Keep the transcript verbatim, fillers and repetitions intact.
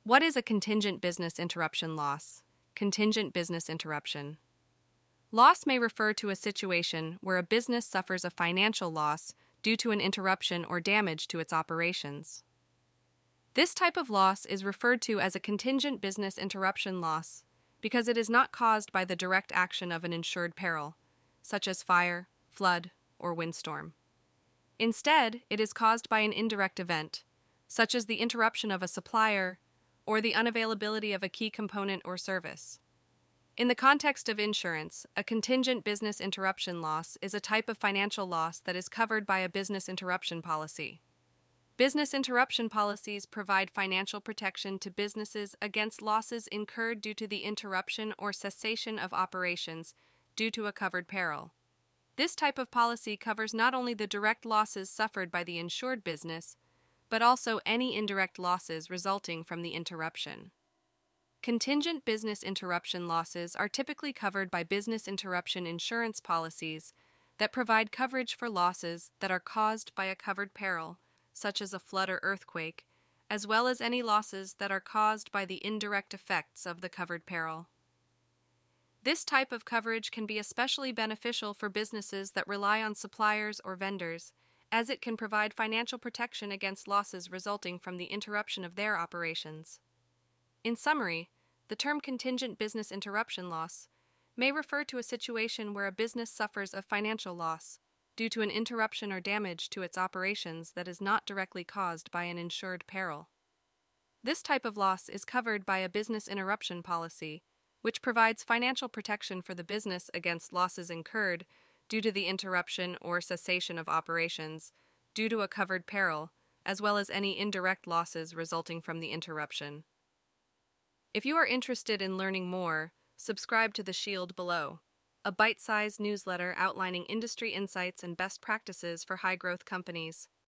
What is a contingent business interruption loss? Contingent business interruption. Loss may refer to a situation where a business suffers a financial loss due to an interruption or damage to its operations. This type of loss is referred to as a contingent business interruption loss because it is not caused by the direct action of an insured peril, such as fire, flood, or windstorm. Instead, it is caused by an indirect event, such as the interruption of a supplier or the unavailability of a key component or service. In the context of insurance, a contingent business interruption loss is a type of financial loss that is covered by a business interruption policy. Business interruption policies provide financial protection to businesses against losses incurred due to the interruption or cessation of operations due to a covered peril. This type of policy covers not only the direct losses suffered by the insured business, but also any indirect losses resulting from the interruption. Contingent business interruption losses are typically covered by business interruption insurance policies that provide coverage for losses that are caused by a covered peril, such as a flood or earthquake, as well as any losses that are caused by the indirect effects of the covered peril. This type of coverage can be especially beneficial for businesses that rely on suppliers or vendors, as it can provide financial protection against losses resulting from the interruption of their operations. In summary, the term contingent business interruption loss may refer to a situation where a business suffers a financial loss due to an interruption or damage to its operations that is not directly caused by an insured peril. This type of loss is covered by a business interruption policy, which provides financial protection for the business against losses incurred due to the interruption or cessation of operations due to a covered peril, as well as any indirect losses resulting from the interruption. If you are interested in learning more, subscribe to The Shield below, a bite-sized newsletter outlining industry insights and best practices for high-growth companies.